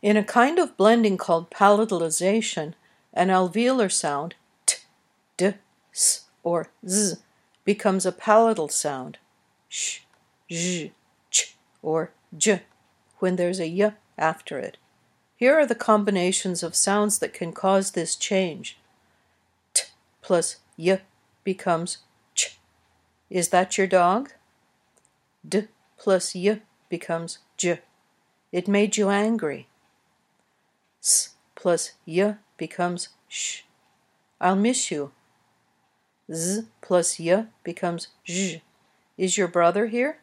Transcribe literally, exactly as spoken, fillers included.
In a kind of blending called palatalization, an alveolar sound, t, d, s, or z, becomes a palatal sound, sh, zh, ch, or j, when there's a y after it. Here are the combinations of sounds that can cause this change. T plus y becomes ch. Is that your dog? D plus y becomes j. It made you angry. S plus y becomes sh. I'll miss you. Z plus y becomes zh. Is your brother here?